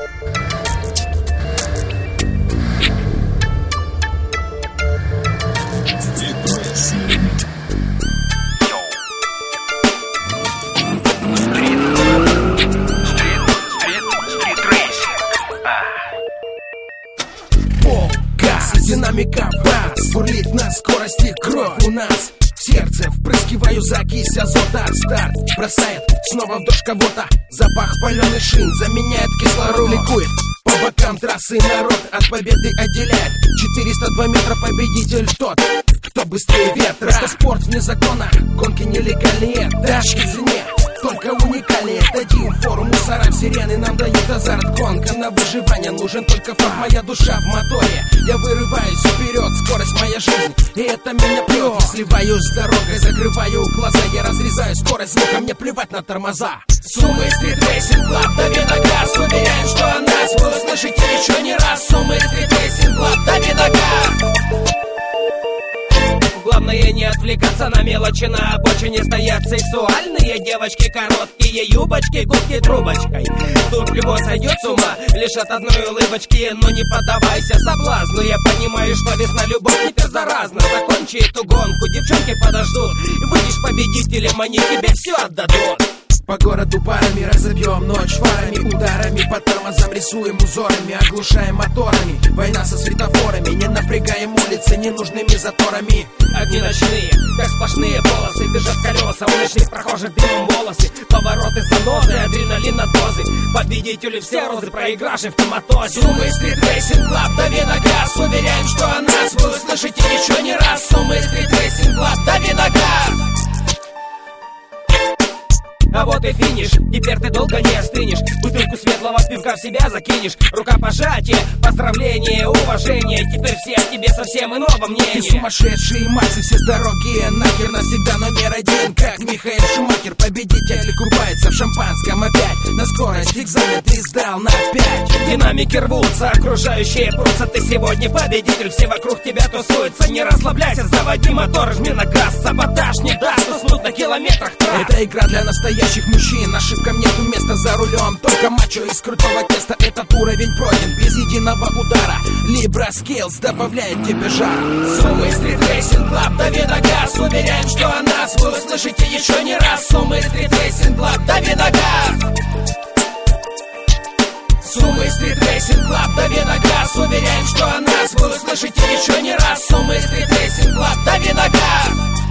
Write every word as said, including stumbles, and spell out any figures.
Динамика бас, бурлит на скорости кровь у нас. В сердце впрыскиваю закись азота. Старт бросает снова в дождь кого-то. Запах паленый шин заменяет кислород. Ликует по бокам трассы народ, от победы отделяет четыреста два метра. Победитель тот, кто быстрее ветра. Автоспорт вне закона, гонки нелегальные. Тачки в цене, только уникальные. Дадим фору мусорам, сирены нам дают азарт. Гонка на выживание, нужен только факт. Моя душа в моторе, я вырываюсь вперед. Скорость моя жизнь, и это меня прет. Сливаюсь с дорогой, закрываю глаза. Я разрезаю скорость звука, мне плевать на тормоза. Сумы Street Racing Club, дави на газ. Уверяем, что о нас вы услышите еще не раз. Сумы Street Racing Club, дави на газ. Главное не отвлекаться на мелочи. На обочине стоят сексуальные девочки. Короткие юбочки, губки трубочкой. Тут любовь сойдет с ума лишь от одной улыбочки. Но не поддавайся соблазну. Я понимаю, что весна любовь теперь заразна. Закончи эту гонку, девчонки подождут. Выйдешь победителем, они тебе все отдадут. По городу парами разобьем ночь фарами, ударами по тормозам рисуем узорами, оглушаем моторами. Война со светофорами, не напрягаем улицы ненужными заторами. Огни ночные, как сплошные полосы, бежат колеса, уличных прохожих дымом волосы. Повороты занозы, адреналина дозы. Победители все розы, проигравшие в коматозе. Сумы Street Racing Club, дави на газ. Уверяем, что о нас вы услышите еще не раз. Сумы Street Racing Club, дави на газ. А вот и финиш, теперь ты долго не остынешь. Бутылку светлого пивка в себя закинешь. Рукопожатие, поздравление, уважение. Теперь все о тебе совсем иного мнения. И сумасшедшие мальцы, все с дороги нахер. Навсегда номер один, как Михаил Шумахер. Победитель купается в шампанском опять. На скорость экзамен ты сдал на пять. Динамики рвутся, окружающие прутся. Ты сегодня победитель, все вокруг тебя тусуются. Не расслабляйся, заводи мотор, жми на газ. Саботаж не даст уснуть на километрах трасс. Это игра для настоящих мужчин, ошибкам нету места за рулем. Только мачо из крутого теста, этот уровень пройден без единого удара. Libra Skills добавляет тебе жар. Сумы Street Racing Club, дави на газ. Уверяем, что о нас вы услышите еще не раз. Сумы Street Racing Club, дави на газ. Сумы Street Racing Club, дави на газ. Уверяем, что о нас вы услышите еще не раз. Сумы Street Racing Club, дави на газ.